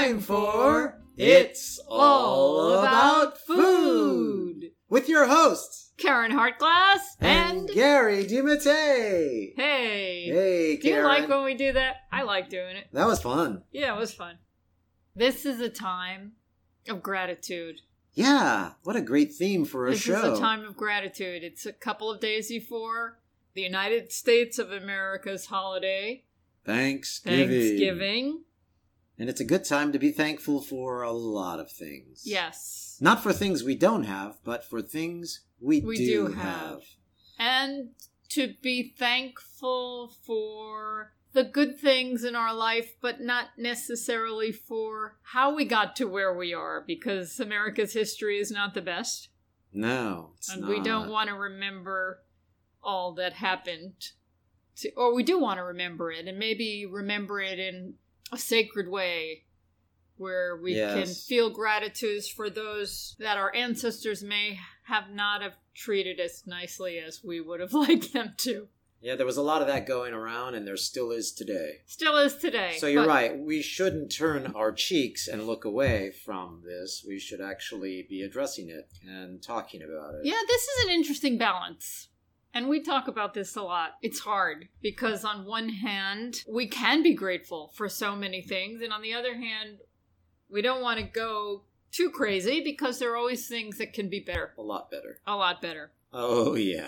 time for It's All About Food with your hosts, Karen Hartglass and Gary DiMattei. Hey. Hey, Karen. Do you like when we do that? I like doing it. That was fun. Yeah, it was fun. This is a time of gratitude. Yeah, what a great theme for a show. This is a time of gratitude. It's a couple of days before the United States of America's holiday. Thanksgiving. And it's a good time to be thankful for a lot of things. Yes. Not for things we don't have, but for things we do have. And to be thankful for the good things in our life, but not necessarily for how we got to where we are, because America's history is not the best. No, it's and not. We don't want to remember all that happened. Or we do want to remember it, and maybe remember it in a sacred way, where we can feel gratitude for those that our ancestors may have not have treated as nicely as we would have liked them to. Yeah, there was a lot of that going around, and there still is today. Still is today. So you're right. We shouldn't turn our cheeks and look away from this. We should actually be addressing it and talking about it. Yeah, this is an interesting balance. And we talk about this a lot. It's hard because on one hand, we can be grateful for so many things. And on the other hand, we don't want to go too crazy because there are always things that can be better. A lot better. A lot better. Oh, yeah.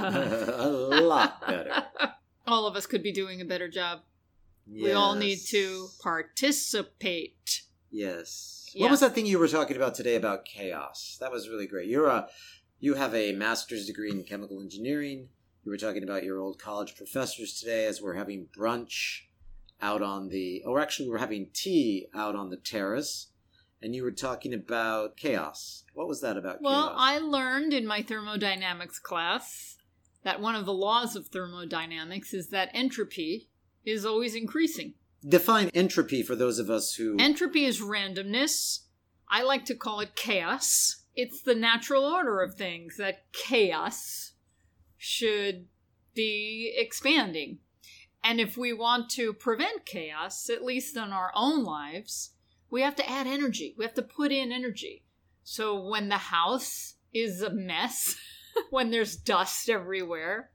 A lot better. All of us could be doing a better job. Yes. We all need to participate. Yes. What was that thing you were talking about today about chaos? That was really great. You have a master's degree in chemical engineering. You were talking about your old college professors today as we're having brunch out on we're having tea out on the terrace. And you were talking about chaos. What was that about chaos? Well, I learned in my thermodynamics class that one of the laws of thermodynamics is that entropy is always increasing. Define entropy for those of us who... Entropy is randomness. I like to call it chaos. It's the natural order of things that chaos should be expanding. And if we want to prevent chaos, at least in our own lives, we have to add energy. We have to put in energy. So when the house is a mess, when there's dust everywhere,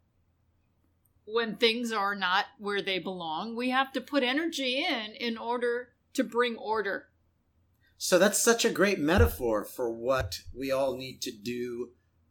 when things are not where they belong, we have to put energy in order to bring order. So that's such a great metaphor for what we all need to do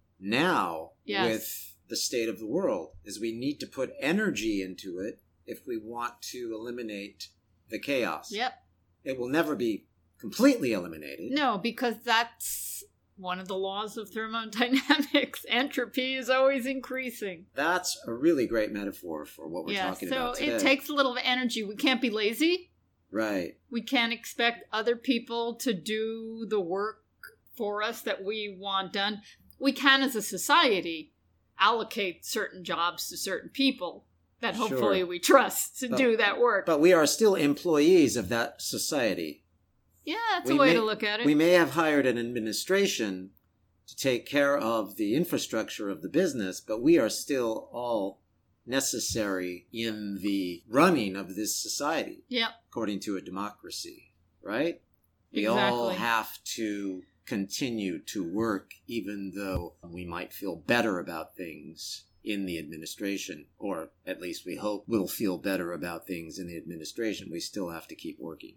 now with the state of the world, is we need to put energy into it if we want to eliminate the chaos. Yep. It will never be completely eliminated. No, because that's one of the laws of thermodynamics. Entropy is always increasing. That's a really great metaphor for what we're talking about today. So it takes a little energy. We can't be lazy. Right. We can't expect other people to do the work for us that we want done. We can, as a society, allocate certain jobs to certain people that hopefully we trust to do that work. But we are still employees of that society. Yeah, that's a way to look at it. We may have hired an administration to take care of the infrastructure of the business, but we are still all necessary in the running of this society. Yep. According to a democracy, right? We Exactly. all have to continue to work even though we might feel better about things in the administration, or at least we hope we'll feel better about things in the administration. We still have to keep working.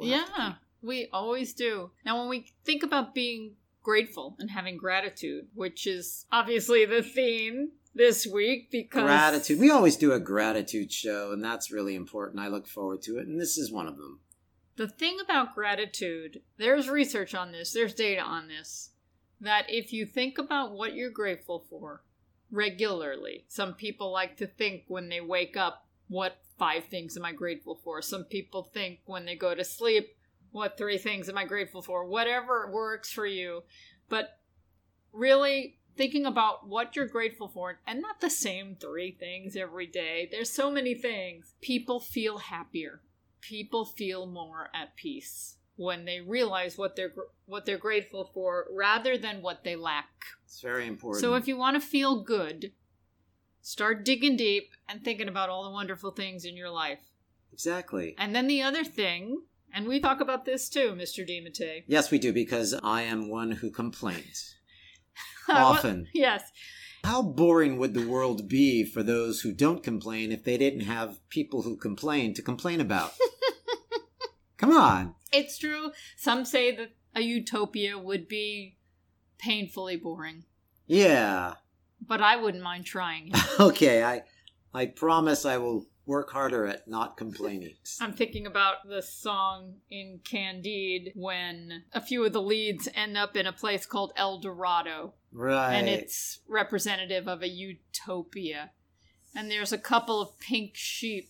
We always do. Now, when we think about being grateful and having gratitude, which is obviously the theme this week, because... Gratitude. We always do a gratitude show, and that's really important. I look forward to it, and this is one of them. The thing about gratitude, there's research on this, there's data on this, that if you think about what you're grateful for regularly, some people like to think when they wake up, what 5 things am I grateful for? Some people think when they go to sleep, what 3 things am I grateful for? Whatever works for you. But really thinking about what you're grateful for, and not the same 3 things every day. There's so many things. People feel happier. People feel more at peace when they realize what they're grateful for rather than what they lack. It's very important. So if you want to feel good, start digging deep and thinking about all the wonderful things in your life. Exactly. And then the other thing, And we talk about this too, Mr. DiMattei. Yes, we do, because I am one who complains. Often. Yes. How boring would the world be for those who don't complain if they didn't have people who complain to complain about? Come on. It's true. Some say that a utopia would be painfully boring. Yeah. But I wouldn't mind trying it. Okay, I promise I will work harder at not complaining. I'm thinking about the song in Candide when a few of the leads end up in a place called El Dorado. Right. And it's representative of a utopia. And there's a couple of pink sheep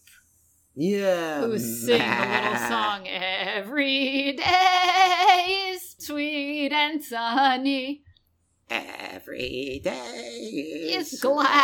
who sing the little song, "Every day is sweet and sunny. Every day is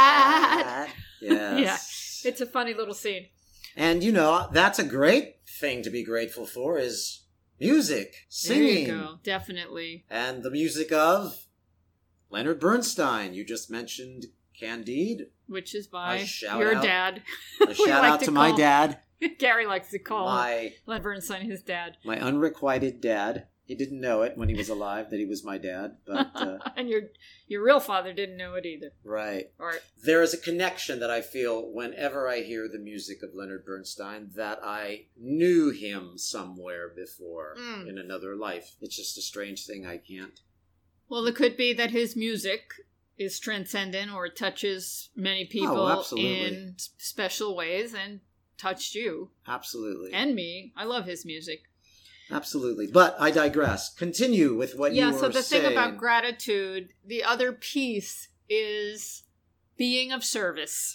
glad." Yes. Yeah. It's a funny little scene. And, that's a great thing to be grateful for is music, singing. There you go. Definitely. And the music of Leonard Bernstein. You just mentioned Candide. Which is by shout your out. dad. A shout out to my dad. Gary likes to call my Leonard Bernstein his dad. My unrequited dad. He didn't know it when he was alive that he was my dad, but and your real father didn't know it either. Right. Or there is a connection that I feel whenever I hear the music of Leonard Bernstein that I knew him somewhere before in another life. It's just a strange thing I can't. Well, it could be that his music is transcendent or touches many people in special ways and touched you. Absolutely. And me. I love his music. Absolutely. But I digress. Continue with what you were saying. Yeah, so the thing about gratitude, the other piece is being of service.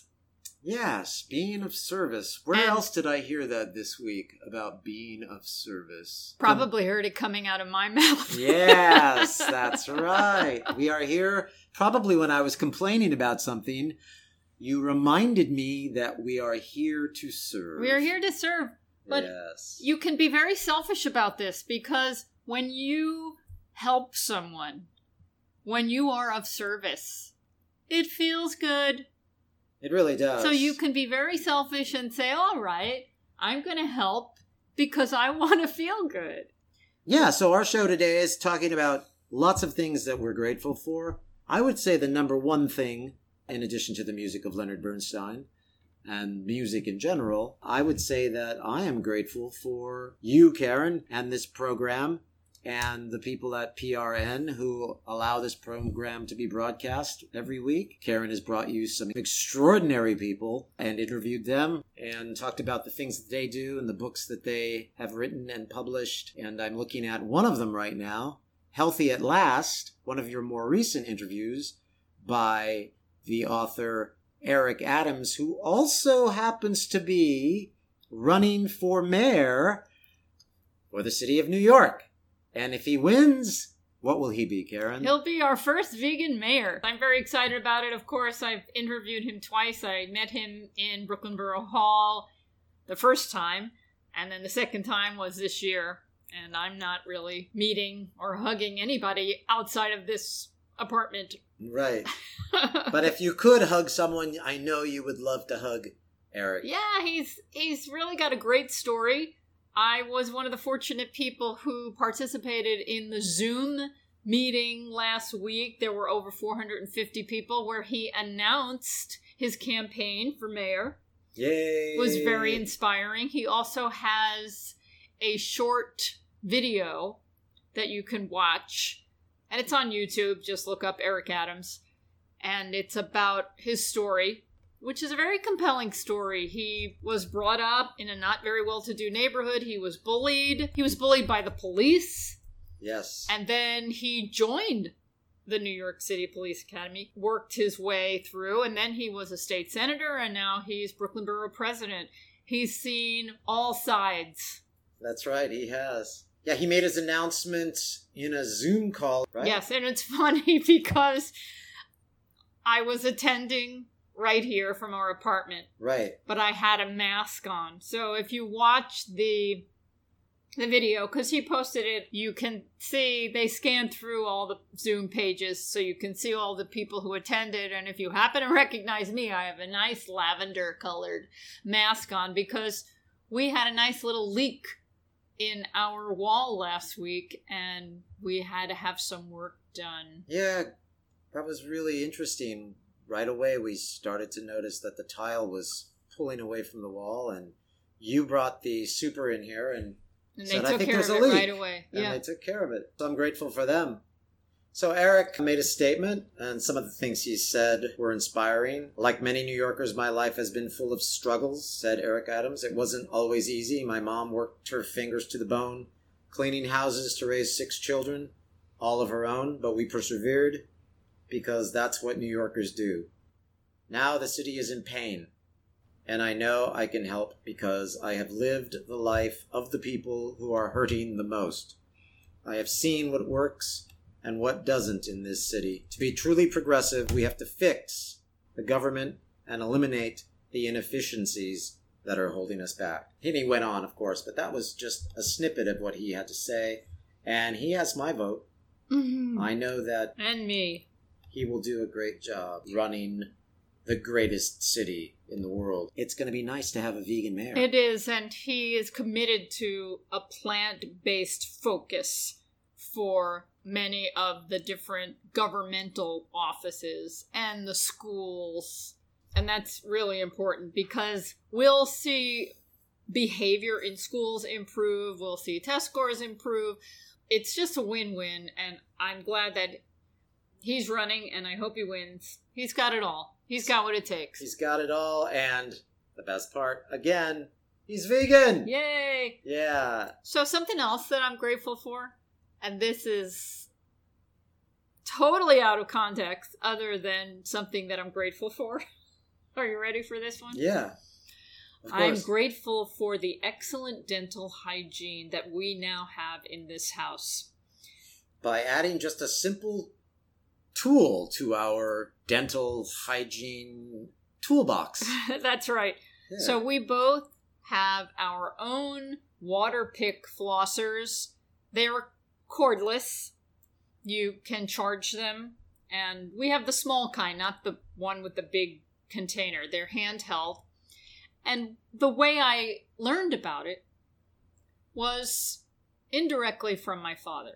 Yes, being of service. Where else did I hear that this week about being of service? Probably heard it coming out of my mouth. Yes, that's right. We are here. Probably when I was complaining about something, you reminded me that we are here to serve. We are here to serve. But you can be very selfish about this because when you help someone, when you are of service, it feels good. It really does. So you can be very selfish and say, all right, I'm going to help because I want to feel good. Yeah, so our show today is talking about lots of things that we're grateful for. I would say the number one thing, in addition to the music of Leonard Bernstein, and music in general, I would say that I am grateful for you, Karen, and this program, and the people at PRN who allow this program to be broadcast every week. Karen has brought you some extraordinary people and interviewed them and talked about the things that they do and the books that they have written and published. And I'm looking at one of them right now, Healthy at Last, one of your more recent interviews by the author Eric Adams, who also happens to be running for mayor for the city of New York. And if he wins, what will he be, Karen? He'll be our first vegan mayor. I'm very excited about it. Of course, I've interviewed him twice. I met him in Brooklyn Borough Hall the first time, and then the second time was this year. And I'm not really meeting or hugging anybody outside of this apartment. Right. But if you could hug someone, I know you would love to hug Eric. Yeah, he's really got a great story. I was one of the fortunate people who participated in the Zoom meeting last week. There were over 450 people where he announced his campaign for mayor. Yay! It was very inspiring. He also has a short video that you can watch. And it's on YouTube. Just look up Eric Adams. And it's about his story, which is a very compelling story. He was brought up in a not very well-to-do neighborhood. He was bullied. He was bullied by the police. Yes. And then he joined the New York City Police Academy, worked his way through, and then he was a state senator, and now he's Brooklyn Borough president. He's seen all sides. That's right, he has. Yeah, he made his announcement in a Zoom call, right? Yes, and it's funny because I was attending right here from our apartment. Right. But I had a mask on. So if you watch the video, because he posted it, you can see they scanned through all the Zoom pages so you can see all the people who attended. And if you happen to recognize me, I have a nice lavender colored mask on because we had a nice little leak in our wall last week, and we had to have some work done. Yeah, that was really interesting. Right away, we started to notice that the tile was pulling away from the wall, and you brought the super in here and they said, took I think care there's of a it leak. right away. And Yeah. they took care of it. So I'm grateful for them. So Eric made a statement, and some of the things he said were inspiring. Like many New Yorkers, my life has been full of struggles, said Eric Adams. It wasn't always easy. My mom worked her fingers to the bone, cleaning houses to raise 6 children, all of her own, but we persevered because that's what New Yorkers do. Now the city is in pain, and I know I can help because I have lived the life of the people who are hurting the most. I have seen what works and what doesn't in this city. To be truly progressive, we have to fix the government and eliminate the inefficiencies that are holding us back. And he went on, of course, but that was just a snippet of what he had to say. And he has my vote. Mm-hmm. I know that And me. he will do a great job running the greatest city in the world. It's going to be nice to have a vegan mayor. It is, and he is committed to a plant-based focus for many of the different governmental offices and the schools. And that's really important because we'll see behavior in schools improve, we'll see test scores improve. It's just a win-win, and I'm glad that he's running, and I hope he wins. He's got it all. He's got what it takes. He's got it all, and the best part, again, he's vegan! Yay! Yeah. So something else that I'm grateful for, and this is totally out of context other than something that I'm grateful for. Are you ready for this one? Yeah. Of I'm course. grateful for the excellent dental hygiene that we now have in this house. By adding just a simple tool to our dental hygiene toolbox. That's right. Yeah. So we both have our own water pick flossers. They're cordless. You can charge them. And we have the small kind, not the one with the big container. They're handheld. And the way I learned about it was indirectly from my father.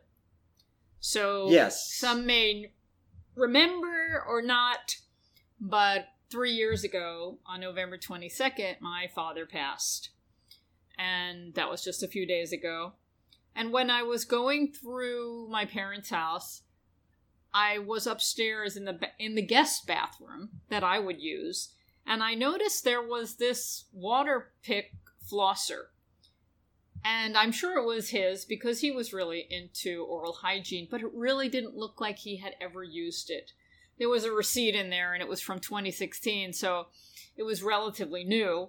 So Yes. some may remember or not, but 3 years ago, on November 22nd, my father passed. And that was just a few days ago. And when I was going through my parents' house, I was upstairs in the guest bathroom that I would use, and I noticed there was this water pick flosser. And I'm sure it was his because he was really into oral hygiene, but it really didn't look like he had ever used it. There was a receipt in there, and it was from 2016, so it was relatively new.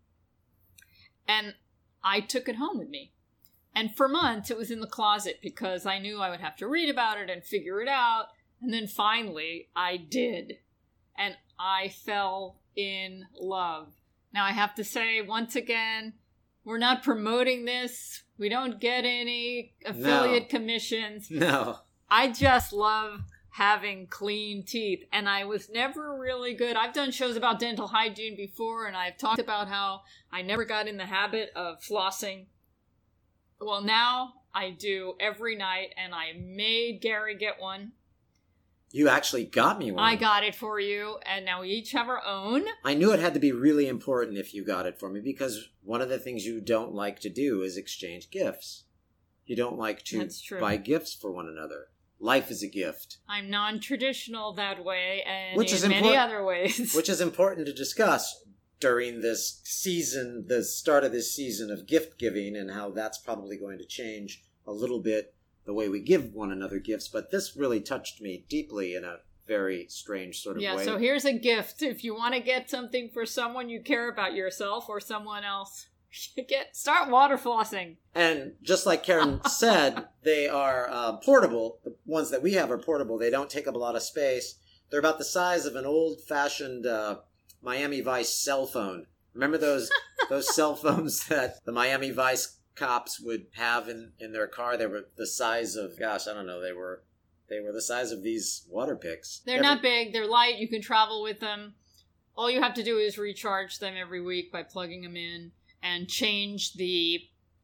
And I took it home with me. And for months, it was in the closet because I knew I would have to read about it and figure it out. And then finally, I did. And I fell in love. Now, I have to say, once again, we're not promoting this. We don't get any affiliate commissions. No. I just love having clean teeth. And I was never really good. I've done shows about dental hygiene before, and I've talked about how I never got in the habit of flossing. Well, now I do every night, and I made Gary get one. You actually got me one. I got it for you, and now we each have our own. I knew it had to be really important if you got it for me, because one of the things you don't like to do is exchange gifts. You don't like to That's true. buy gifts for one another. Life is a gift. I'm non-traditional that way, and Which is in many important- other ways. Which is important to discuss during this season, the start of this season of gift giving, and how that's probably going to change a little bit the way we give one another gifts. But this really touched me deeply in a very strange sort of Yeah, way. so here's a gift. If you want to get something for someone you care about, yourself or someone else, start water flossing. And just like Karen said, they are portable. The ones that we have are portable. They don't take up a lot of space. They're about the size of an old-fashioned Miami Vice cell phone. Remember those cell phones that the Miami Vice cops would have in their car? They were the size of, gosh, I don't know, they were the size of these water picks. They're not big. They're light. You can travel with them. All you have to do is recharge them every week by plugging them in and change the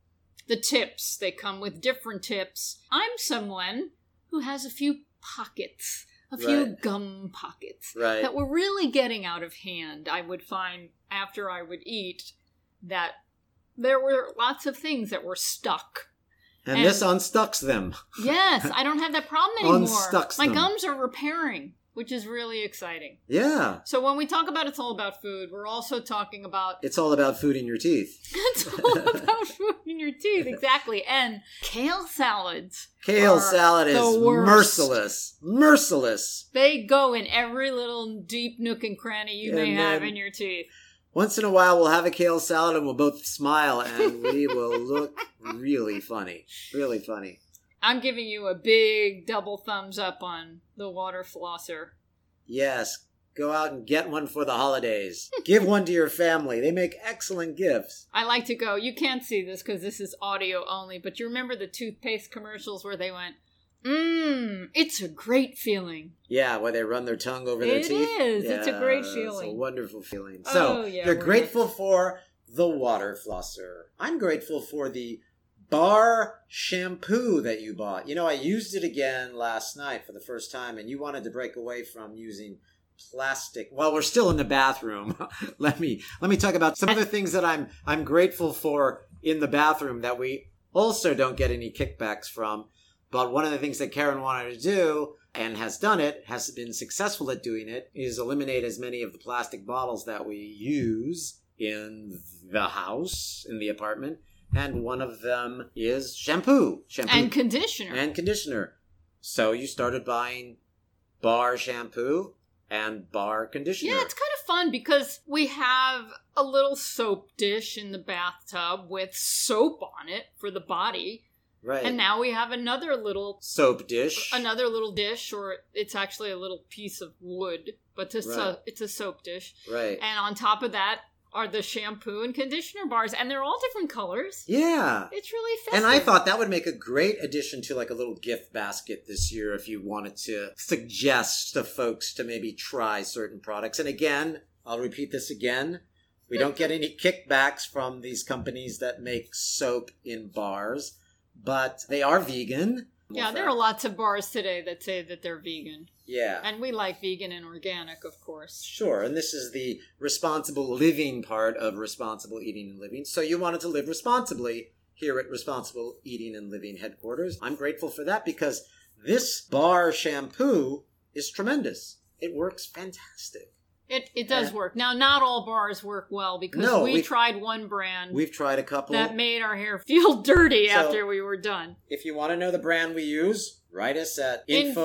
the tips. They come with different tips. I'm someone who has a few pockets, a few gum pockets that were really getting out of hand. I would find after I would eat that there were lots of things that were stuck. And this unstucks them. Yes, I don't have that problem anymore. Unstucks My them. gums are repairing, which is really exciting. Yeah. So when we talk about It's All About Food, we're also talking about... It's all about food in your teeth. It's all about food in your teeth, exactly. And kale salads. Kale salad is merciless. Merciless. They go in every little deep nook and cranny you may have in your teeth. Once in a while, we'll have a kale salad and we'll both smile and we will look really funny. Really funny. I'm giving you a big double thumbs up on the water flosser. Yes. Go out and get one for the holidays. Give one to your family. They make excellent gifts. I like to go, you can't see this because this is audio only, but you remember the toothpaste commercials where they went, it's a great feeling. Yeah, where they run their tongue over their teeth. It is. Yeah, it's a great feeling. It's a wonderful feeling. So, you're grateful for the water flosser. I'm grateful for the bar shampoo that you bought. You know, I used it again last night for the first time, and you wanted to break away from using plastic. Well, we're still in the bathroom. Let me talk about some other things that I'm grateful for in the bathroom that we also don't get any kickbacks from. But one of the things that Karen wanted to do, and has done it, has been successful at doing it, is eliminate as many of the plastic bottles that we use in the house, in the apartment. And one of them is shampoo. And conditioner. So you started buying bar shampoo and bar conditioner. Yeah, it's kind of fun because we have a little soap dish in the bathtub with soap on it for the body. Right. And now we have another little... soap dish. Another little dish, or it's actually a little piece of wood, but it's a soap dish. Right. And on top of that are the shampoo and conditioner bars, and they're all different colors. Yeah. It's really festive. And I thought that would make a great addition to like a little gift basket this year if you wanted to suggest to folks to maybe try certain products. And again, I'll repeat this again. We don't get any kickbacks from these companies that make soap in bars. But they are vegan. Yeah, there are lots of bars today that say that they're vegan. Yeah. And we like vegan and organic, of course. Sure, and this is the responsible living part of responsible eating and living. So you wanted to live responsibly here at Responsible Eating and Living headquarters. I'm grateful for that because this bar shampoo is tremendous. It works fantastic. It does work. Now, not all bars work well because we tried one brand. We've tried a couple. That made our hair feel dirty after we were done. If you want to know the brand we use, write us at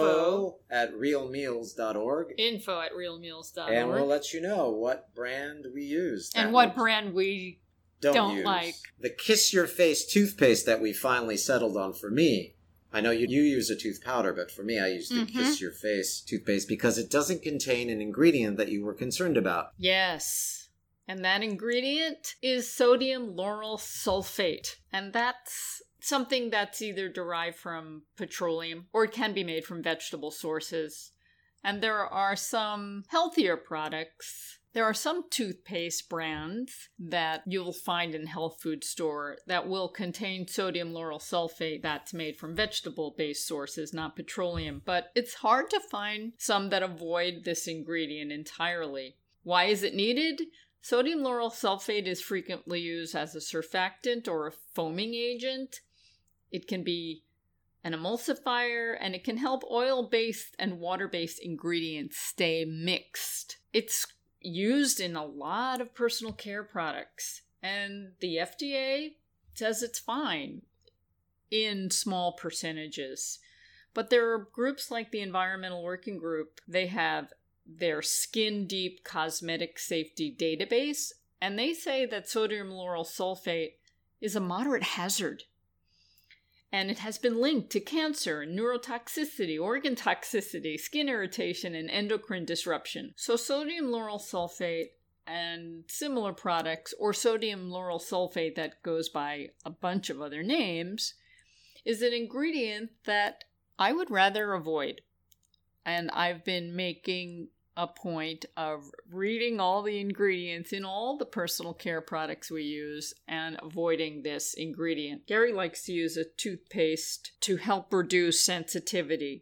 info@realmeals.org. info@realmeals.org. And we'll let you know what brand we use. And what brand we don't like. The Kiss Your Face toothpaste that we finally settled on for me. I know you use a tooth powder, but for me, I use the Kiss Your Face toothpaste because it doesn't contain an ingredient that you were concerned about. Yes. And that ingredient is sodium lauryl sulfate. And that's something that's either derived from petroleum or it can be made from vegetable sources. And there are some healthier products. There are some toothpaste brands that you'll find in health food store that will contain sodium lauryl sulfate that's made from vegetable-based sources, not petroleum. But it's hard to find some that avoid this ingredient entirely. Why is it needed? Sodium lauryl sulfate is frequently used as a surfactant or a foaming agent. It can be an emulsifier, and it can help oil-based and water-based ingredients stay mixed. It's used in a lot of personal care products, and the FDA says it's fine in small percentages. But there are groups like the Environmental Working Group. They have their Skin Deep Cosmetic Safety Database, and they say that sodium lauryl sulfate is a moderate hazard. And it has been linked to cancer, neurotoxicity, organ toxicity, skin irritation, and endocrine disruption. So sodium lauryl sulfate and similar products, or sodium lauryl sulfate that goes by a bunch of other names, is an ingredient that I would rather avoid. And I've been making a point of reading all the ingredients in all the personal care products we use and avoiding this ingredient. Gary likes to use a toothpaste to help reduce sensitivity.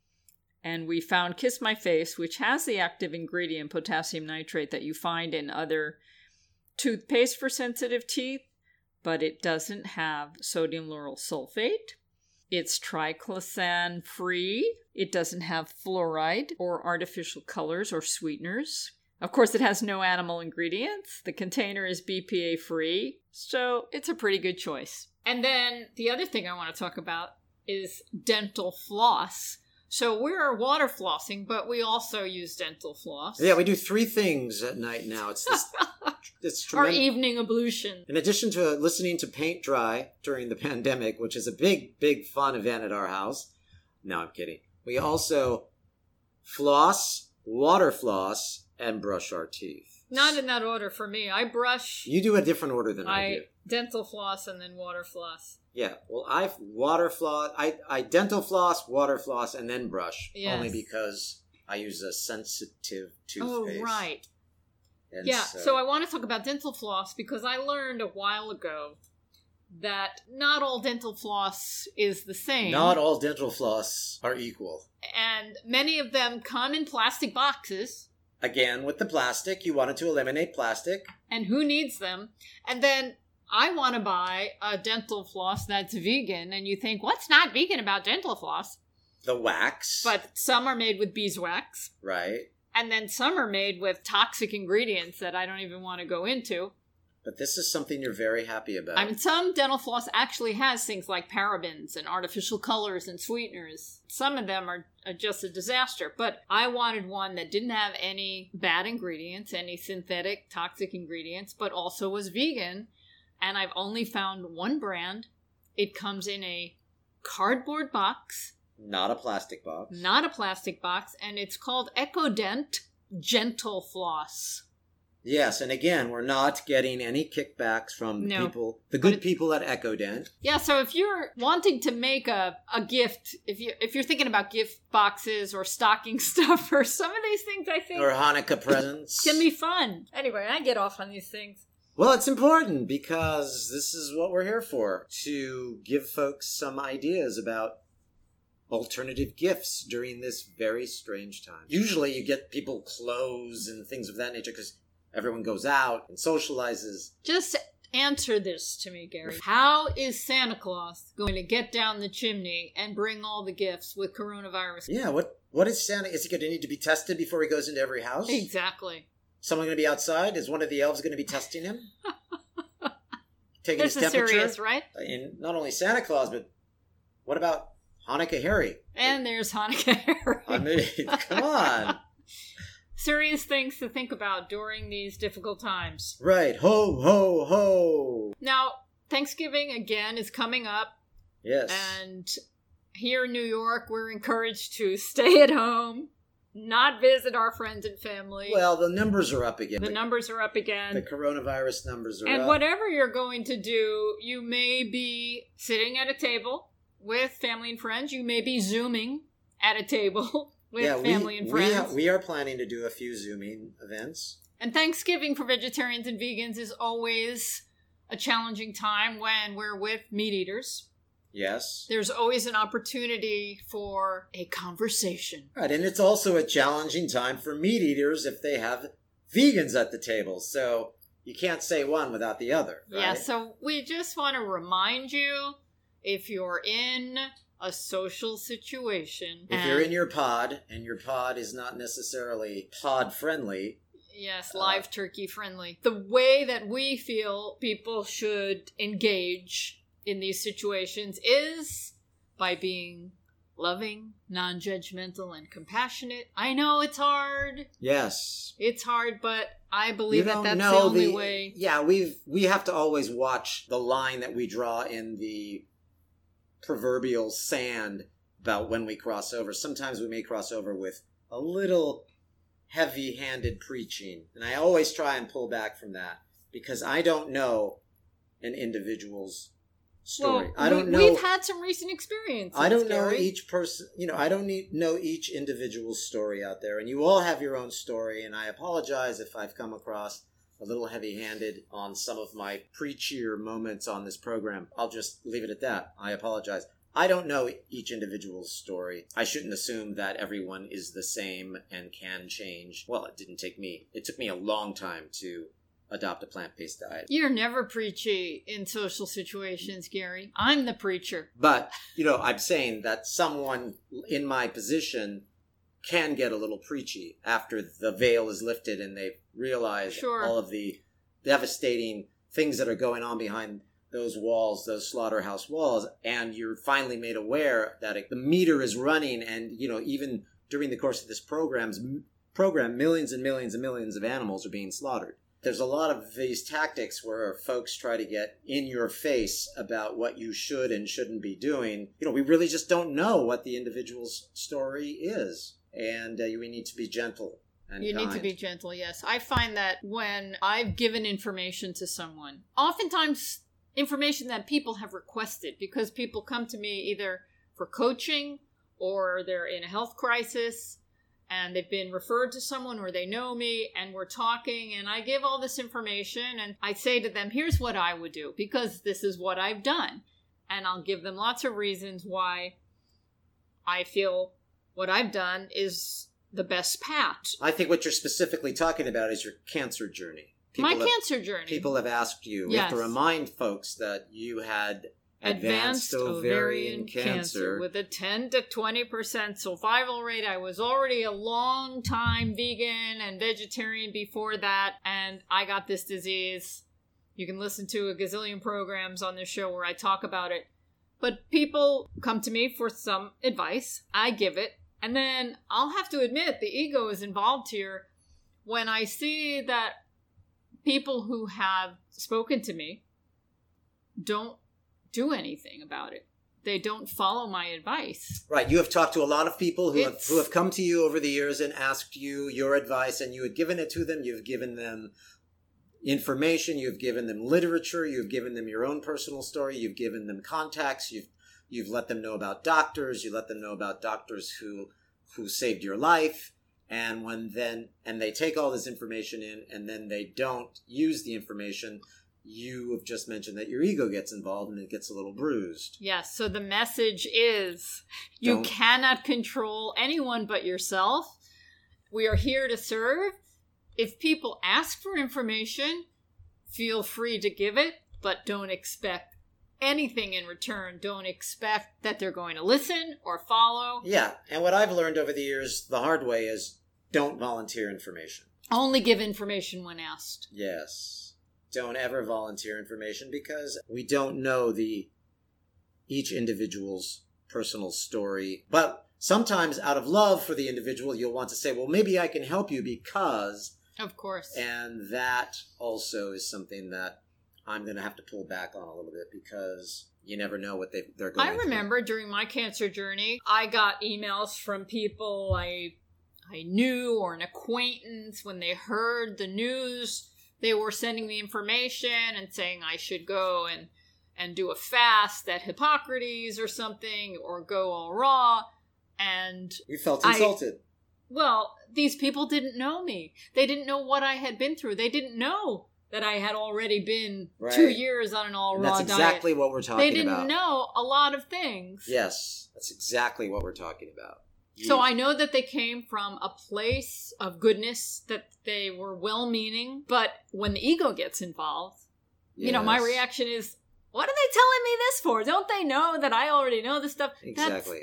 And we found Kiss My Face, which has the active ingredient potassium nitrate that you find in other toothpaste for sensitive teeth, but it doesn't have sodium lauryl sulfate. It's triclosan free. It doesn't have fluoride or artificial colors or sweeteners. Of course, it has no animal ingredients. The container is BPA free, so it's a pretty good choice. And then the other thing I want to talk about is dental floss. So we're water flossing, but we also use dental floss. Yeah, we do 3 things at night now. It's this, it's Our tremendous. evening ablution. In addition to listening to paint dry during the pandemic, which is a big, big fun event at our house. No, I'm kidding. We also floss, water floss, and brush our teeth. Not in that order for me. I brush. You do a different order than I do. Dental floss and then water floss. Yeah, well, I water floss. I dental floss, water floss, and then brush. Yes. Only because I use a sensitive toothpaste. Oh, right. And Yeah, so I want to talk about dental floss because I learned a while ago that not all dental floss is the same. Not all dental floss are equal. And many of them come in plastic boxes. Again, with the plastic, you wanted to eliminate plastic. And who needs them? And then I want to buy a dental floss that's vegan, and you think, what's not vegan about dental floss? The wax. But some are made with beeswax. Right. And then some are made with toxic ingredients that I don't even want to go into. But this is something you're very happy about. I mean, some dental floss actually has things like parabens and artificial colors and sweeteners. Some of them are just a disaster. But I wanted one that didn't have any bad ingredients, any synthetic toxic ingredients, but also was vegan. And I've only found one brand. It comes in a cardboard box. Not a plastic box. Not a plastic box. And it's called EcoDent Gentle Floss. Yes, and again, we're not getting any kickbacks from No. the good people at EcoDent. Yeah, so if you're wanting to make a gift, if you're thinking about gift boxes or stocking stuffers, some of these things I think Or Hanukkah presents. can be fun. Anyway, I get off on these things. Well, it's important because this is what we're here for, to give folks some ideas about alternative gifts during this very strange time. Usually you get people clothes and things of that nature because everyone goes out and socializes. Just answer this to me, Gary. How is Santa Claus going to get down the chimney and bring all the gifts with coronavirus? Yeah, what is Santa? Is he going to need to be tested before he goes into every house? Exactly. Someone going to be outside? Is one of the elves going to be testing him? Taking There's his a temperature? serious, right? And not only Santa Claus, but what about Hanukkah Harry? And there's Hanukkah Harry. I mean, come on. Serious things to think about during these difficult times. Right. Ho, ho, ho. Now, Thanksgiving, again, is coming up. Yes. And here in New York, we're encouraged to stay at home, not visit our friends and family. Well, the numbers are up again. The numbers are up again. The coronavirus numbers are up. And whatever you're going to do, you may be sitting at a table with family and friends. You may be Zooming at a table with family and friends. We are planning to do a few Zooming events. And Thanksgiving for vegetarians and vegans is always a challenging time when we're with meat eaters. Yes. There's always an opportunity for a conversation. Right, and it's also a challenging time for meat eaters if they have vegans at the table. So you can't say one without the other, right? Yeah, so we just want to remind you, if you're in a social situation. If you're in your pod, and your pod is not necessarily pod-friendly. Yes, live turkey friendly. The way that we feel people should engage in these situations is by being loving, non-judgmental, and compassionate. I know it's hard. Yes. It's hard, but I believe that's the only way. Yeah, we have to always watch the line that we draw in the proverbial sand about when we cross over. Sometimes we may cross over with a little heavy-handed preaching, and I always try and pull back from that because I don't know an individual's story. Well, I don't know. We've had some recent experiences. I don't know Gary. each person. I don't know each individual story out there, and you all have your own story. And I apologize if I've come across a little heavy-handed on some of my preachier moments on this program. I'll just leave it at that. I apologize. I don't know each individual's story. I shouldn't assume that everyone is the same and can change. Well, it didn't take me. It took me a long time to adopt a plant-based diet. You're never preachy in social situations, Gary. I'm the preacher. But, I'm saying that someone in my position can get a little preachy after the veil is lifted and they realize all of the devastating things that are going on behind those walls, those slaughterhouse walls, and you're finally made aware that the meter is running, and even during the course of this program, millions and millions and millions of animals are being slaughtered. There's a lot of these tactics where folks try to get in your face about what you should and shouldn't be doing. We really just don't know what the individual's story is, and we need to be gentle. You need to be gentle, yes. I find that when I've given information to someone, oftentimes information that people have requested, because people come to me either for coaching or they're in a health crisis and they've been referred to someone or they know me and we're talking and I give all this information and I say to them, here's what I would do because this is what I've done. And I'll give them lots of reasons why I feel what I've done is the best path. I think what you're specifically talking about is your cancer journey. Cancer journey. People have asked you. We have to remind folks that you had advanced ovarian cancer with a 10 to 20% survival rate. I was already a long time vegan and vegetarian before that, and I got this disease. You can listen to a gazillion programs on this show where I talk about it. But people come to me for some advice. I give it. And then I'll have to admit the ego is involved here when I see that people who have spoken to me don't do anything about it. They don't follow my advice. Right. You have talked to a lot of people who have come to you over the years and asked you your advice, and you had given it to them. You've given them information. You've given them literature. You've given them your own personal story. You've given them contacts. You've let them know about doctors. You let them know about doctors who saved your life. And they take all this information in, and then they don't use the information. You have just mentioned that your ego gets involved and it gets a little bruised. Yes. So the message is you cannot control anyone but yourself. We are here to serve. If people ask for information, feel free to give it, but don't expect anything in return. Don't expect that they're going to listen or follow. Yeah. And what I've learned over the years the hard way is don't volunteer information. Only give information when asked. Yes. Don't ever volunteer information because we don't know each individual's personal story. But sometimes out of love for the individual, you'll want to say, well, maybe I can help you because... Of course. And that also is something that I'm going to have to pull back on a little bit because you never know what they're going through. I remember during my cancer journey, I got emails from people I knew or an acquaintance. When they heard the news, they were sending me information and saying I should go and do a fast at Hippocrates or something, or go all raw. And you felt insulted. Well, these people didn't know me. They didn't know what I had been through. They didn't know that I had already been 2 years on an all-raw diet. That's exactly what we're talking about. They didn't know a lot of things. Yes, that's exactly what we're talking about. So I know that they came from a place of goodness, that they were well-meaning, but when the ego gets involved, my reaction is, what are they telling me this for? Don't they know that I already know this stuff? Exactly.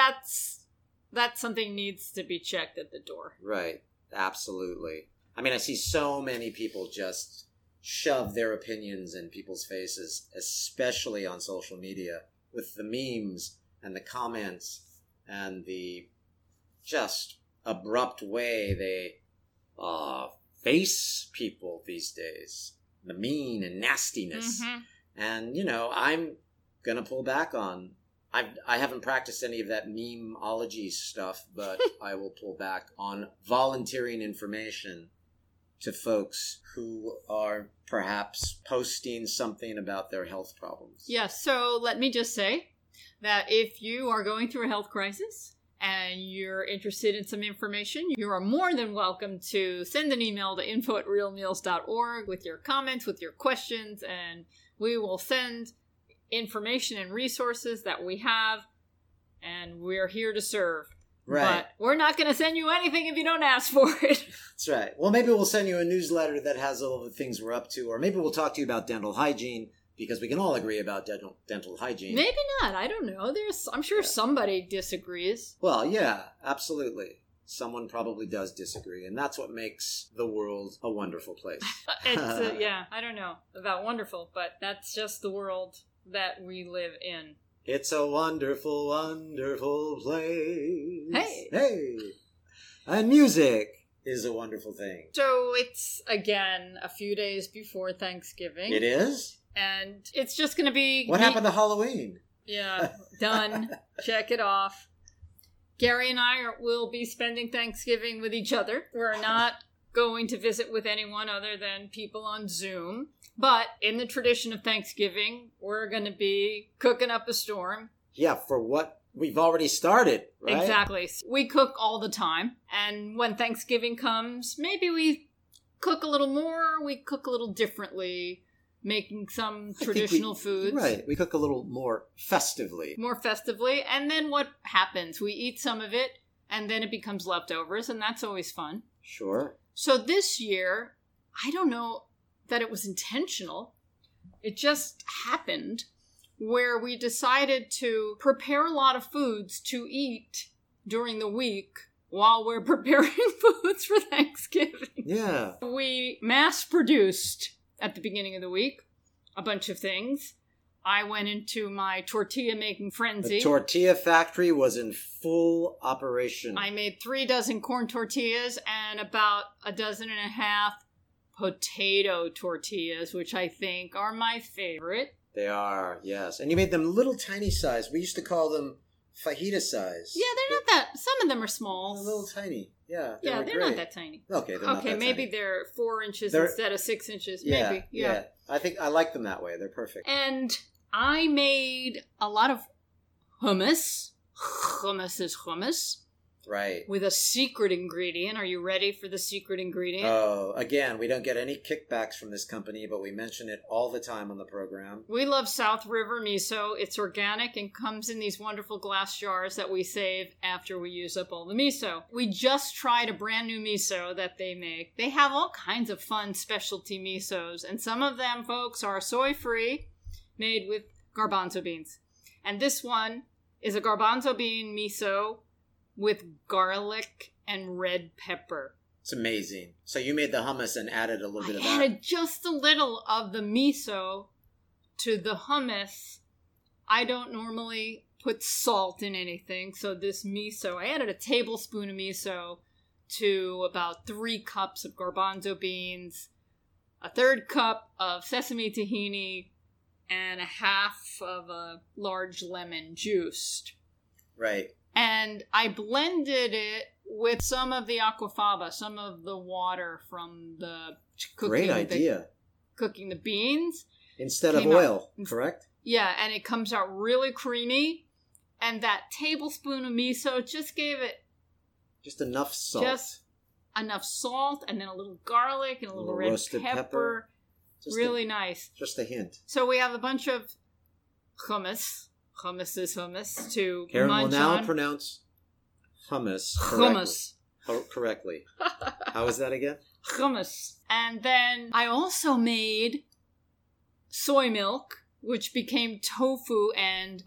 That's something needs to be checked at the door. Right. Absolutely. I mean, I see so many people just shove their opinions in people's faces, especially on social media, with the memes and the comments and the just abrupt way they face people these days. The mean and nastiness. Mm-hmm. And, I'm going to pull back on... I haven't practiced any of that memeology stuff, but I will pull back on volunteering information to folks who are perhaps posting something about their health problems? Yes, so let me just say that if you are going through a health crisis and you're interested in some information, you are more than welcome to send an email to info@realmeals.org with your comments, with your questions, and we will send information and resources that we have, and we're here to serve. Right. But we're not going to send you anything if you don't ask for it. That's right. Well, maybe we'll send you a newsletter that has all the things we're up to, or maybe we'll talk to you about dental hygiene, because we can all agree about dental hygiene. Maybe not. I don't know. I'm sure somebody disagrees. Well, yeah, absolutely. Someone probably does disagree, and that's what makes the world a wonderful place. Yeah, I don't know about wonderful, but that's just the world that we live in. It's a wonderful, wonderful place. Hey! And music is a wonderful thing. So it's, again, a few days before Thanksgiving. It is? And it's just going to be... What happened to Halloween? Yeah, done. Check it off. Gary and I will be spending Thanksgiving with each other. We're not going to visit with anyone other than people on Zoom. But in the tradition of Thanksgiving, we're going to be cooking up a storm. Yeah, for what we've already started, right? Exactly. We cook all the time. And when Thanksgiving comes, maybe we cook a little more, we cook a little differently, making some traditional foods. Right. We cook a little more festively. More festively. And then what happens? We eat some of it, and then it becomes leftovers, and that's always fun. Sure. So this year, I don't know that it was intentional. It just happened where we decided to prepare a lot of foods to eat during the week while we're preparing foods for Thanksgiving. Yeah. We mass-produced at the beginning of the week a bunch of things. I went into my tortilla-making frenzy. The tortilla factory was in full operation. I made 3 dozen corn tortillas and about 12 potato tortillas, which I think are my favorite. They are, yes. And you made them little tiny size. We used to call them fajita size. Yeah, they're not that... Some of them are small. A little tiny. Yeah, they're great. not that tiny. Okay, they're not that maybe tiny. They're 4 inches instead of 6 inches. Yeah, maybe, yeah. I think I like them that way. They're perfect. And I made a lot of hummus. Hummus is hummus. Right. With a secret ingredient. Are you ready for the secret ingredient? Oh, again, we don't get any kickbacks from this company, but we mention it all the time on the program. We love South River miso. It's organic and comes in these wonderful glass jars that we save after we use up all the miso. We just tried a brand new miso that they make. They have all kinds of fun specialty misos, and some of them, folks, are soy-free, made with garbanzo beans. And this one is a garbanzo bean miso with garlic and red pepper. It's amazing. So you made the hummus and added a little bit of that. I added just a little of the miso to the hummus. I don't normally put salt in anything, so this miso, I added a tablespoon of miso to about 3 cups of garbanzo beans, a 1/3 cup of sesame tahini, and a 1/2 of a large lemon juiced. Right. And I blended it with some of the aquafaba, some of the water from the cooking. Great idea. Cooking the beans. Instead of oil, correct? Yeah, and it comes out really creamy. And that tablespoon of miso just gave it... Just enough salt. Just enough salt, and then a little garlic and a little red pepper. Really nice. Just a hint. So we have a bunch of hummus. Hummus is hummus to Karen munch will now on. pronounce hummus correctly. How is that again? Hummus. And then I also made soy milk, which became tofu and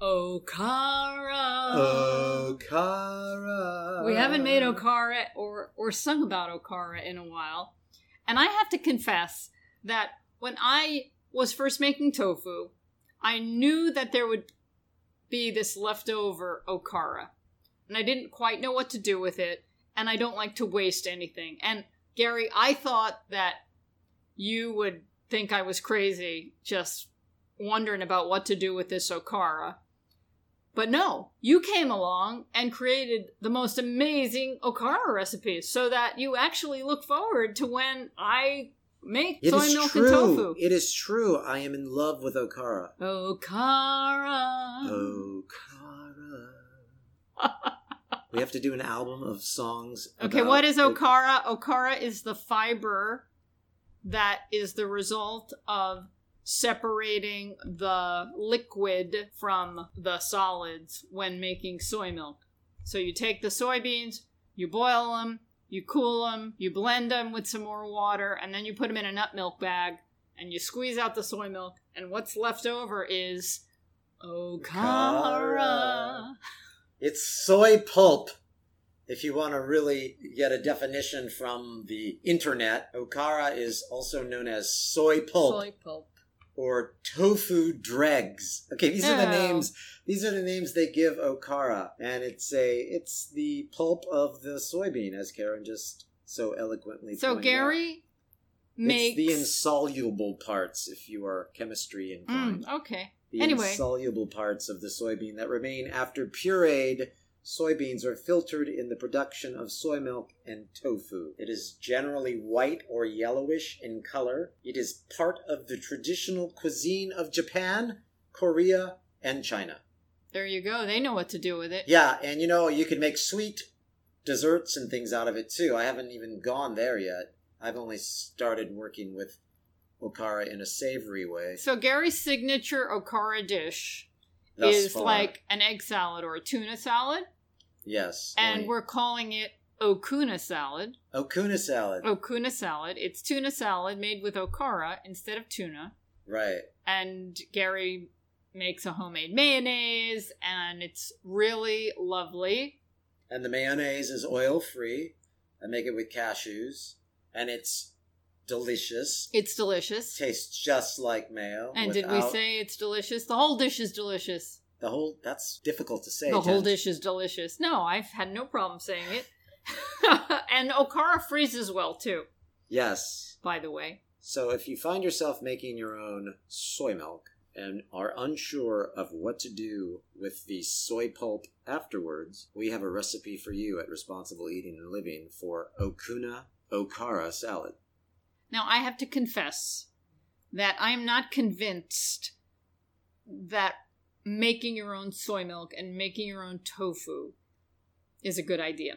okara. Okara. We haven't made okara or sung about okara in a while. And I have to confess that when I was first making tofu, I knew that there would be this leftover okara. And I didn't quite know what to do with it, and I don't like to waste anything. And Gary, I thought that you would think I was crazy just wondering about what to do with this okara. But no, you came along and created the most amazing Okara recipes so that you actually look forward to when I make soy milk and tofu. It is true. I am in love with Okara. Okara. We have to do an album of songs. Okay, what is Okara? Okara is the fiber that is the result of separating the liquid from the solids when making soy milk. So you take the soybeans, you boil them, you cool them, you blend them with some more water, and then you put them in a nut milk bag, and you squeeze out the soy milk, and what's left over is Okara. It's soy pulp. If you want to really get a definition from the internet, Okara is also known as soy pulp. Soy pulp. Or tofu dregs. Okay, these are the names. These are the names they give Okara, and it's the pulp of the soybean, as Karen just so eloquently pointed out. So Gary makes the insoluble parts, if you are chemistry inclined. Okay. The insoluble parts of the soybean that remain after pureed soybeans are filtered in the production of soy milk and tofu. It is generally white or yellowish in color. It is part of the traditional cuisine of Japan, Korea, and China. There you go. They know what to do with it. Yeah, and you can make sweet desserts and things out of it too. I haven't even gone there yet. I've only started working with Okara in a savory way. So Gary's signature Okara dish Thus is far. like an egg salad or a tuna salad. Yes. And we're calling it Okuna salad. Okuna salad. Okuna salad. It's tuna salad made with Okara instead of tuna. Right. And Gary makes a homemade mayonnaise, and it's really lovely. And the mayonnaise is oil-free. I make it with cashews. And it's delicious. It's delicious. Tastes just like mayo. And did we say it's delicious? The whole dish is delicious. That's difficult to say. The whole dish is delicious. No, I've had no problem saying it. And Okara freezes well, too. Yes. By the way. So if you find yourself making your own soy milk and are unsure of what to do with the soy pulp afterwards, we have a recipe for you at Responsible Eating and Living for Okara salad. Now, I have to confess that I am not convinced that making your own soy milk and making your own tofu is a good idea.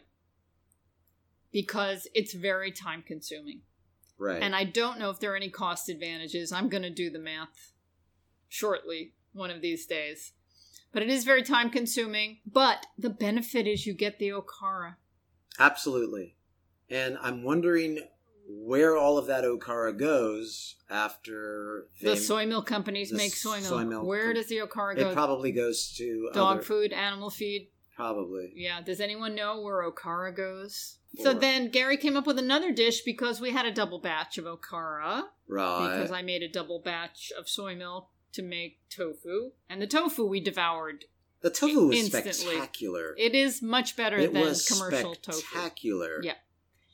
Because it's very time consuming. Right. And I don't know if there are any cost advantages. I'm going to do the math shortly, one of these days. But it is very time consuming. But the benefit is you get the Okara. Absolutely. And I'm wondering where all of that Okara goes after the soy milk companies make soy milk. Where does the Okara go? It probably goes to dog food, animal feed. Probably. Yeah. Does anyone know where Okara goes? So then Gary came up with another dish because we had a double batch of Okara. Right. Because I made a double batch of soy milk to make tofu. And the tofu we devoured. The tofu was instantly. Spectacular. It is much better than commercial tofu. Spectacular. Yeah.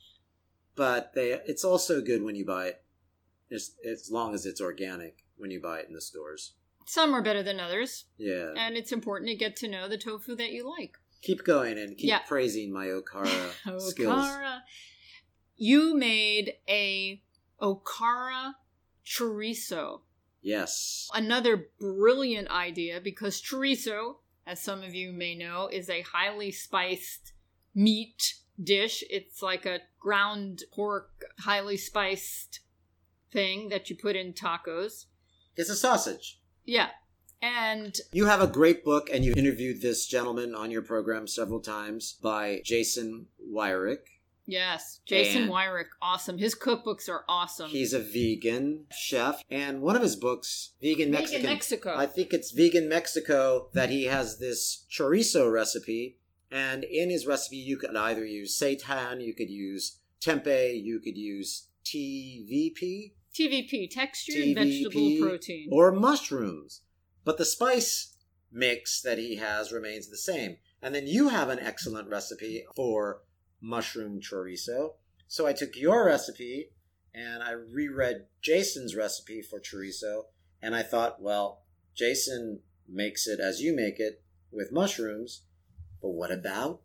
But it's also good when you buy it, as long as it's organic, when you buy it in the stores. Some are better than others. Yeah. And it's important to get to know the tofu that you like. Keep going and keep praising my Okara skills. Okara. You made a Okara chorizo. Yes. Another brilliant idea because chorizo, as some of you may know, is a highly spiced meat dish. It's like a ground pork, highly spiced thing that you put in tacos. It's a sausage. Yeah. And you have a great book, and you interviewed this gentleman on your program several times by Jason Wyrick. Yes, Jason Wyrick, awesome. His cookbooks are awesome. He's a vegan chef, and one of his books, Vegan Mexico. I think it's Vegan Mexico, that he has this chorizo recipe, and in his recipe you could either use seitan, you could use tempeh, you could use TVP, textured vegetable protein, or mushrooms. But the spice mix that he has remains the same. And then you have an excellent recipe for mushroom chorizo. So I took your recipe and I reread Jason's recipe for chorizo. And I thought, well, Jason makes it as you make it. with mushrooms. But what about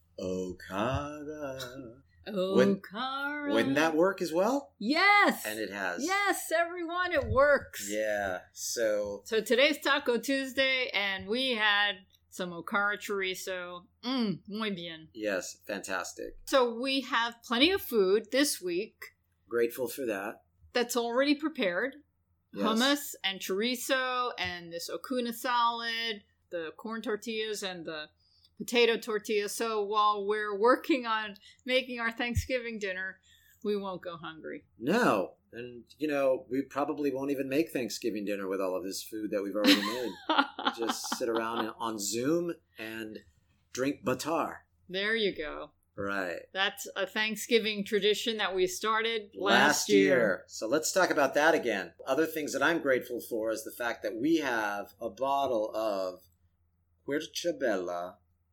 okara? Okara. Wouldn't that work as well? Yes. And it has. Yes, everyone, it works. Yeah, so today's Taco Tuesday, and we had some okara chorizo. Muy bien. Yes, fantastic. So we have plenty of food this week. Grateful for that. That's already prepared. Yes. Hummus and chorizo and this okuna salad, the corn tortillas and the potato tortillas. So while we're working on making our Thanksgiving dinner, we won't go hungry. No. And, we probably won't even make Thanksgiving dinner with all of this food that we've already made. We'll just sit around on Zoom and drink batar. There you go. Right. That's a Thanksgiving tradition that we started last year. So let's talk about that again. Other things that I'm grateful for is the fact that we have a bottle of Quirchabella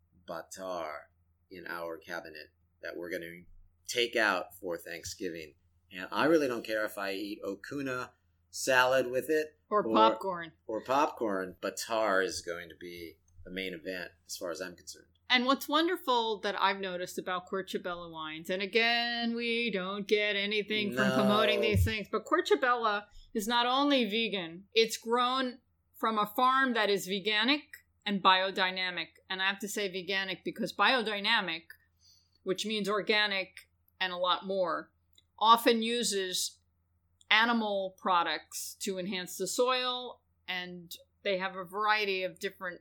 Batar in our cabinet that we're going to take out for Thanksgiving. And I really don't care if I eat okuna salad with it. Or popcorn. Or popcorn. Batar is going to be the main event as far as I'm concerned. And what's wonderful that I've noticed about Quirchabella wines, and again, we don't get anything from promoting these things, but Quirchabella is not only vegan, it's grown from a farm that is veganic and biodynamic. And I have to say veganic because biodynamic, which means organic and a lot more, often uses animal products to enhance the soil, and they have a variety of different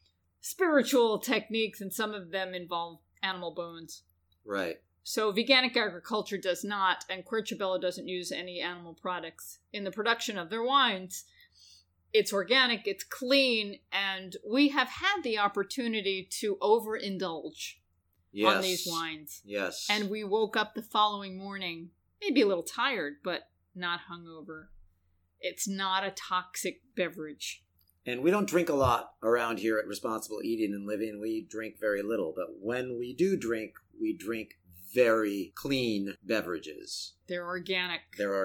spiritual techniques, and some of them involve animal bones. Right. So veganic agriculture does not, and Quirchabella doesn't use any animal products in the production of their wines. It's organic, it's clean, and we have had the opportunity to overindulge on these wines. Yes. And we woke up the following morning, maybe a little tired, but not hungover. It's not a toxic beverage. And we don't drink a lot around here at Responsible Eating and Living. We drink very little. But when we drink very clean beverages. They're organic.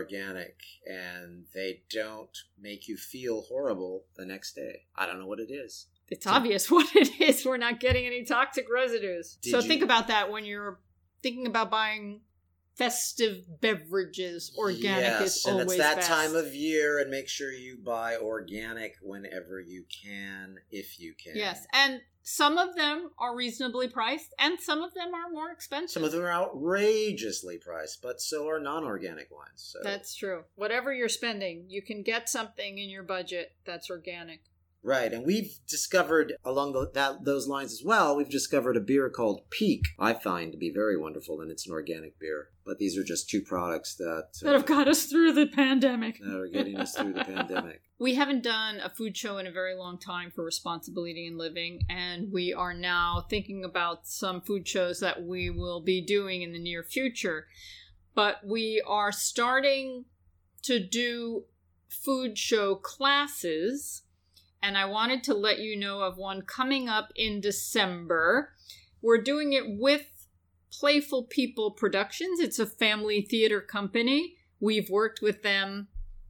And they don't make you feel horrible the next day. I don't know what it is. It's obvious what it is. We're not getting any toxic residues. Think about that when you're thinking about buying festive beverages. Organic is always best. And it's that time of year, and make sure you buy organic whenever you can, if you can. Yes, and some of them are reasonably priced, and some of them are more expensive. Some of them are outrageously priced, but so are non-organic wines. So. That's true. Whatever you're spending, you can get something in your budget that's organic. Right, and we've discovered along those lines as well, we've discovered a beer called Peak, I find to be very wonderful, and it's an organic beer. But these are just two products that have got us through the pandemic. That are getting us through the pandemic. We haven't done a food show in a very long time for Responsible Eating and Living, and we are now thinking about some food shows that we will be doing in the near future. But we are starting to do food show classes. And I wanted to let you know of one coming up in December. We're doing it with Playful People Productions. It's a family theater company. We've worked with them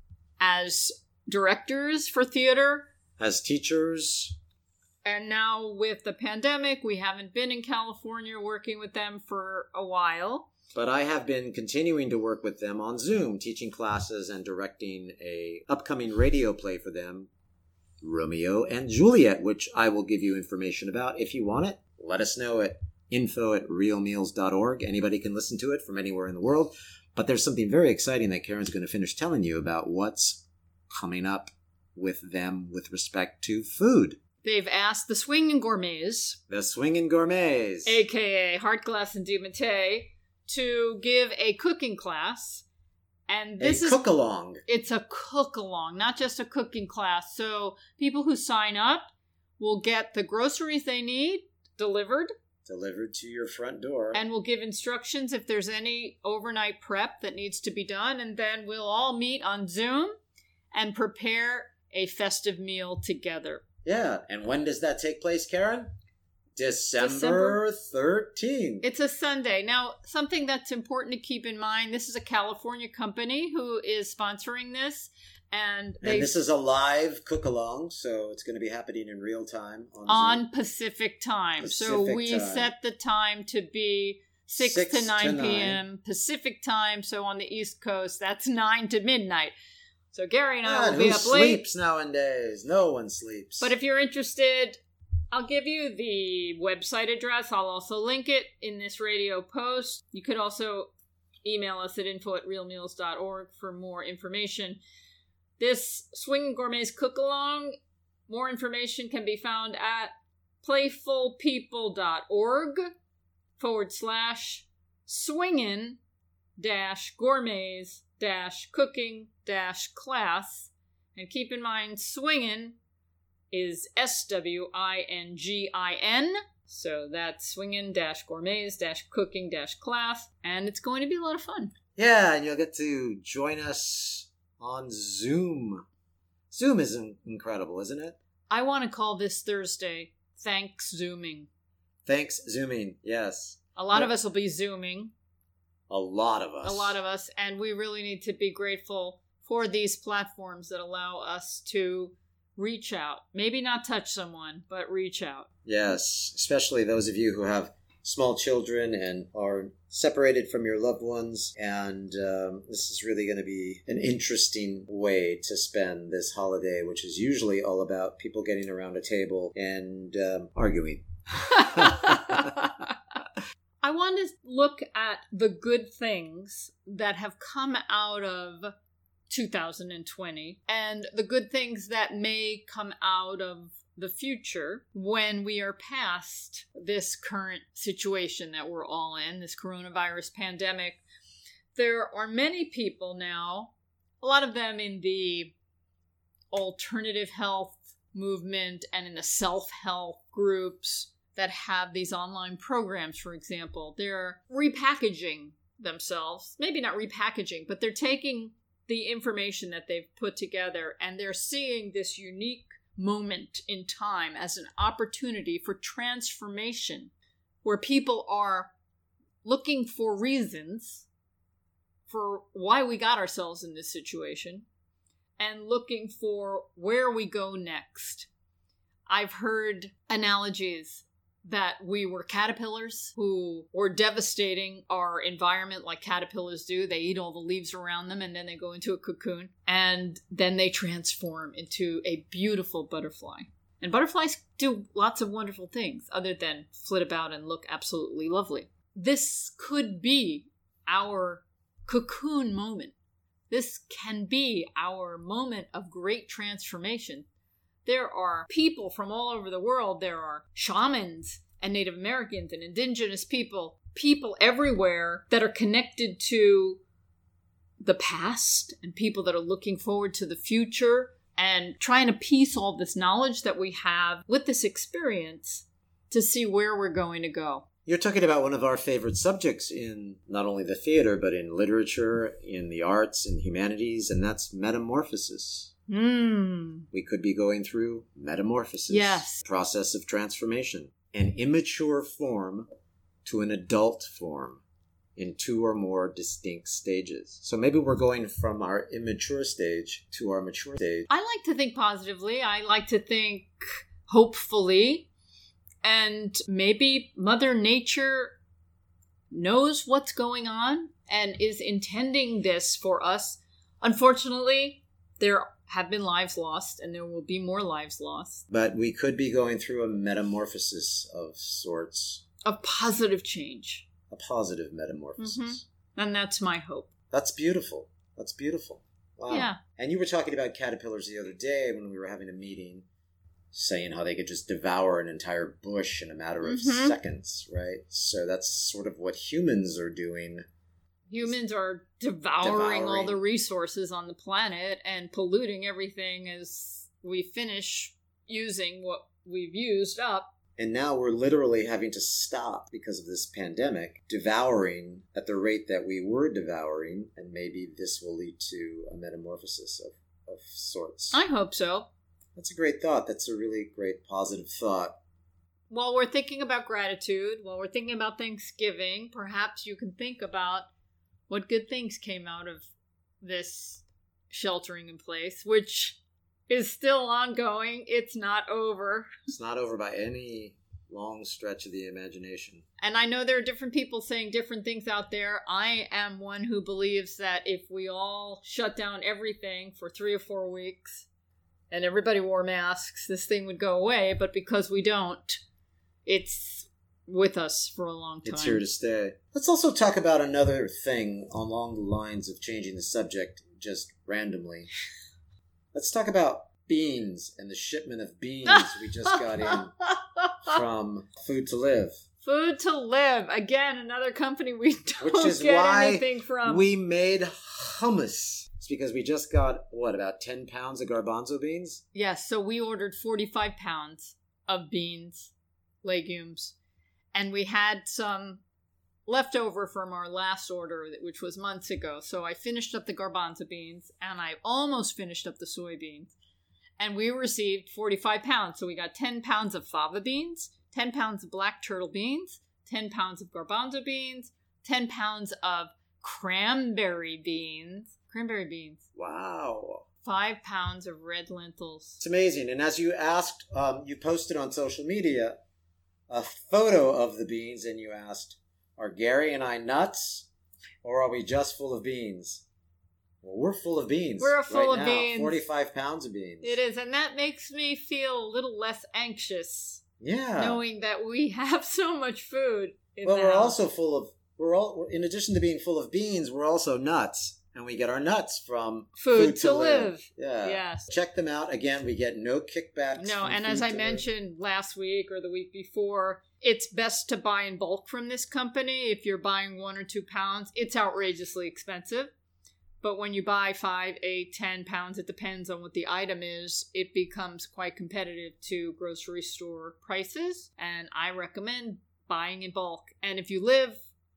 as directors for theater. As teachers. And now with the pandemic, we haven't been in California working with them for a while. But I have been continuing to work with them on Zoom, teaching classes and directing a upcoming radio play for them, Romeo and Juliet, which I will give you information about. If you want it, let us know at info@realmeals.org. Anybody can listen to it from anywhere in the world. But there's something very exciting that Karen's going to finish telling you about what's coming up with them with respect to food. They've asked the Swingin' Gourmets. The Swingin' Gourmets. A.K.A. Hartglass and DiMattei, to give a cooking class. And this is cook-along. It's a cook-along, not just a cooking class. So people who sign up will get the groceries they need delivered. Delivered to your front door. And we'll give instructions if there's any overnight prep that needs to be done. And then we'll all meet on Zoom and prepare a festive meal together. Yeah. And when does that take place, Karen? December 13th. It's a Sunday. Now, something that's important to keep in mind, this is a California company who is sponsoring this, And this is a live cook-along, so it's going to be happening in real time on Pacific time. So we set the time to be 6 to 9 p.m. Pacific time. So on the East Coast, that's 9 to midnight. So Gary and I will be up late. Who sleeps nowadays? No one sleeps. But if you're interested, I'll give you the website address. I'll also link it in this radio post. You could also email us at info@realmeals.org for more information. This Swingin' Gourmets Cook-Along, more information can be found at playfulpeople.org/swingin-gourmets-cooking-class. And keep in mind, swingin' is SWINGIN. So that's swingin-gourmets-cooking-class. And it's going to be a lot of fun. Yeah, and you'll get to join us on Zoom. Zoom is incredible, isn't it? I want to call this Thursday Thanks Zooming. Thanks Zooming, yes. A lot of us will be Zooming. A lot of us. And we really need to be grateful for these platforms that allow us to reach out. Maybe not touch someone, but reach out. Yes, especially those of you who have small children and are separated from your loved ones. And this is really going to be an interesting way to spend this holiday, which is usually all about people getting around a table and arguing. I want to look at the good things that have come out of 2020 and the good things that may come out of the future when we are past this current situation that we're all in, this coronavirus pandemic. There are many people now, a lot of them in the alternative health movement and in the self-help groups that have these online programs, for example. They're repackaging themselves, maybe not repackaging, but they're taking the information that they've put together and they're seeing this unique moment in time as an opportunity for transformation, where people are looking for reasons for why we got ourselves in this situation and looking for where we go next. I've heard analogies that we were caterpillars who were devastating our environment like caterpillars do. They eat all the leaves around them and then they go into a cocoon and then they transform into a beautiful butterfly. And butterflies do lots of wonderful things other than flit about and look absolutely lovely. This could be our cocoon moment. This can be our moment of great transformation. There are people from all over the world. There are shamans and Native Americans and indigenous people everywhere that are connected to the past and people that are looking forward to the future and trying to piece all this knowledge that we have with this experience to see where we're going to go. You're talking about one of our favorite subjects in not only the theater, but in literature, in the arts, in humanities, and that's metamorphosis. We could be going through metamorphosis. Yes. Process of transformation. An immature form to an adult form in 2 or more distinct stages. So maybe we're going from our immature stage to our mature stage. I like to think positively. I like to think hopefully. And maybe Mother Nature knows what's going on and is intending this for us. Unfortunately, there have been lives lost and there will be more lives lost. But we could be going through a metamorphosis of sorts. Of positive change. A positive metamorphosis. Mm-hmm. And that's my hope. That's beautiful. That's beautiful. Wow. Yeah. And you were talking about caterpillars the other day when we were having a meeting, saying how they could just devour an entire bush in a matter of seconds, right? So that's sort of what humans are doing. Humans are devouring all the resources on the planet and polluting everything as we finish using what we've used up. And now we're literally having to stop because of this pandemic, devouring at the rate that we were devouring, and maybe this will lead to a metamorphosis of sorts. I hope so. That's a great thought. That's a really great positive thought. While we're thinking about gratitude, while we're thinking about Thanksgiving, perhaps you can think about what good things came out of this sheltering in place, which is still ongoing. It's not over. It's not over by any long stretch of the imagination. And I know there are different people saying different things out there. I am one who believes that if we all shut down everything for 3 or 4 weeks and everybody wore masks, this thing would go away. But because we don't, it's with us for a long time. It's here to stay. Let's also talk about another thing along the lines of changing the subject just randomly. Let's talk about beans and the shipment of beans we just got in from Food to Live. Food to Live. Again, another company we don't get anything from. We made hummus. It's because we just got, about 10 pounds of garbanzo beans? Yes, so we ordered 45 pounds of beans, legumes, and we had some left over from our last order, which was months ago. So I finished up the garbanzo beans, and I almost finished up the soybeans. And we received 45 pounds. So we got 10 pounds of fava beans, 10 pounds of black turtle beans, 10 pounds of garbanzo beans, 10 pounds of cranberry beans. Cranberry beans. Wow. 5 pounds of red lentils. It's amazing. And as you asked, you posted on social media a photo of the beans, and you asked, are Gary and I nuts, or are we just full of beans? Well, we're full of beans. We're full right of now. beans. 45 pounds of beans. It is, and that makes me feel a little less anxious. Yeah. Knowing that we have so much food in well, the we're house. also full of, in addition to being full of beans, we're also nuts. And we get our nuts from Food to Live. Yeah. Yes. Check them out. Again, we get no kickbacks. No, and as I mentioned last week or the week before, it's best to buy in bulk from this company. If you're buying 1 or 2 pounds, it's outrageously expensive. But when you buy 5, 8, 10 pounds, it depends on what the item is, it becomes quite competitive to grocery store prices. And I recommend buying in bulk. And if you live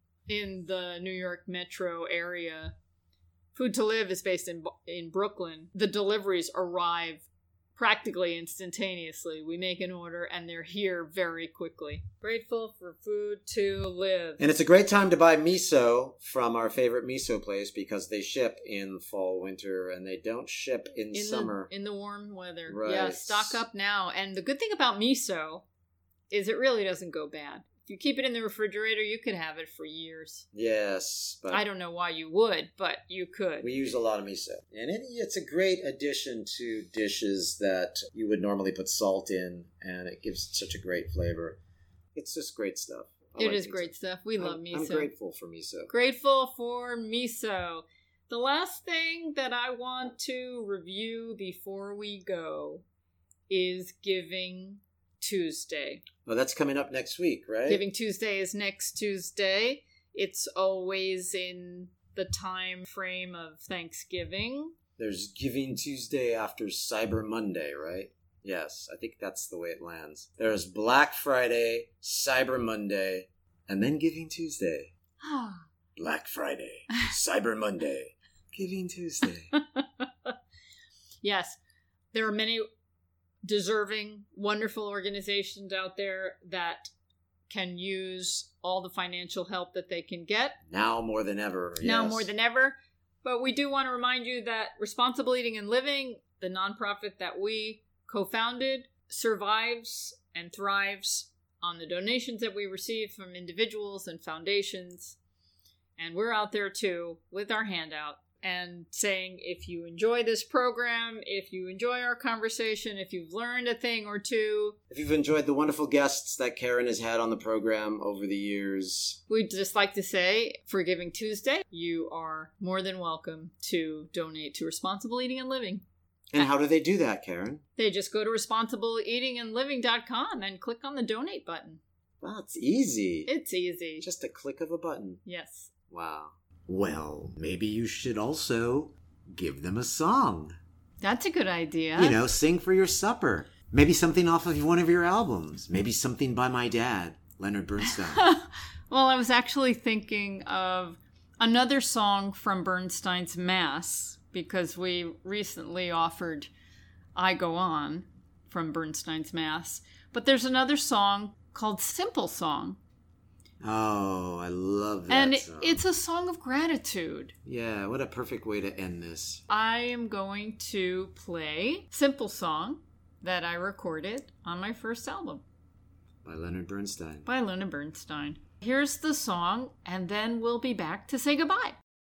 in the New York metro area, Food to Live is based in Brooklyn. The deliveries arrive practically instantaneously. We make an order and they're here very quickly. Grateful for Food to Live. And it's a great time to buy miso from our favorite miso place because they ship in fall, winter, and they don't ship in summer. In the warm weather. Right. Yeah, stock up now. And the good thing about miso is it really doesn't go bad. If you keep it in the refrigerator, you could have it for years. Yes. But I don't know why you would, but you could. We use a lot of miso. And it's a great addition to dishes that you would normally put salt in, and it gives such a great flavor. It's just great stuff. It is great stuff. We love miso. I'm grateful for miso. Grateful for miso. The last thing that I want to review before we go is Giving Tuesday. Well, that's coming up next week, right? Giving Tuesday is next Tuesday. It's always in the time frame of Thanksgiving. There's Giving Tuesday after Cyber Monday, right? Yes, I think that's the way it lands. There's Black Friday, Cyber Monday, and then Giving Tuesday. Black Friday, Cyber Monday, Giving Tuesday. Yes, there are many deserving, wonderful organizations out there that can use all the financial help that they can get. Now more than ever. Now yes. more than ever. But we do want to remind you that Responsible Eating and Living, the nonprofit that we co-founded, survives and thrives on the donations that we receive from individuals and foundations. And we're out there too with our hand out and saying, if you enjoy this program, if you enjoy our conversation, if you've learned a thing or two, if you've enjoyed the wonderful guests that Karen has had on the program over the years, we'd just like to say, for Giving Tuesday, you are more than welcome to donate to Responsible Eating and Living. And how do they do that, Karen? They just go to responsibleeatingandliving.com and click on the donate button. Wow, it's easy. It's easy. Just a click of a button. Yes. Wow. Well, maybe you should also give them a song. That's a good idea. You know, sing for your supper. Maybe something off of one of your albums. Maybe something by my dad, Leonard Bernstein. Well, I was actually thinking of another song from Bernstein's Mass, because we recently offered I Go On from Bernstein's Mass. But there's another song called Simple Song. Oh, I love that And song. it's a song of gratitude. Yeah, what a perfect way to end this. I am going to play Simple Song that I recorded on my first album. By Leonard Bernstein. By Leonard Bernstein. Here's the song, and then we'll be back to say goodbye.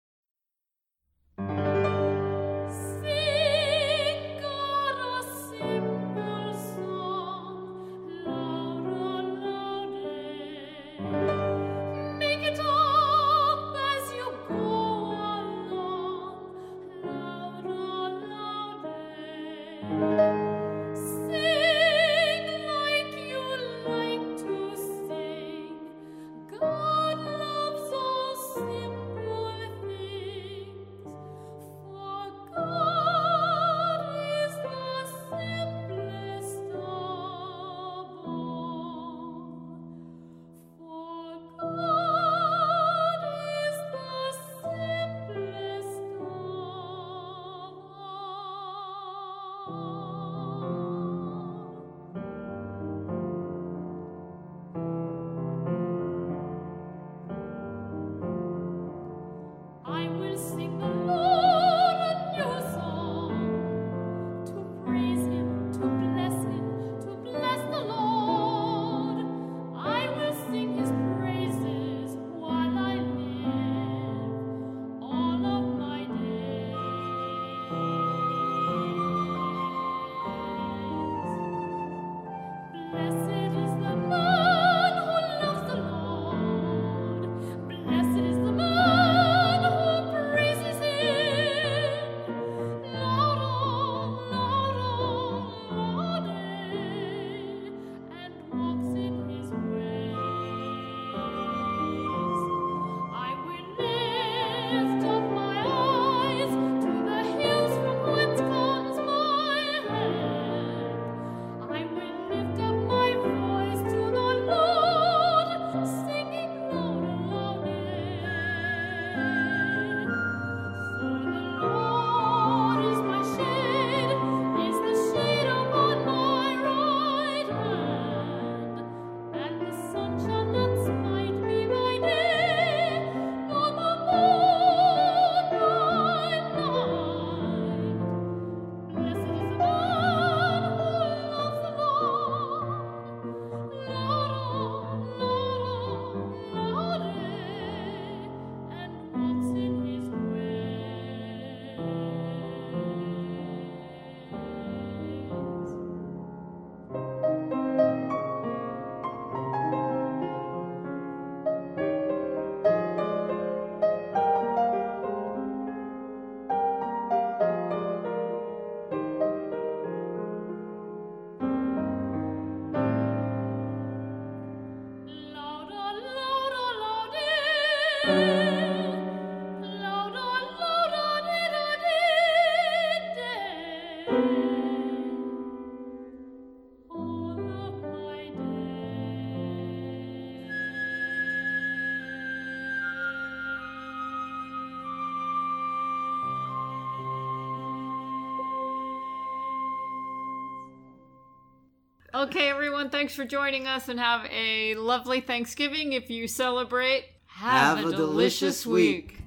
Okay, everyone, thanks for joining us, and have a lovely Thanksgiving if you celebrate. Have a delicious week.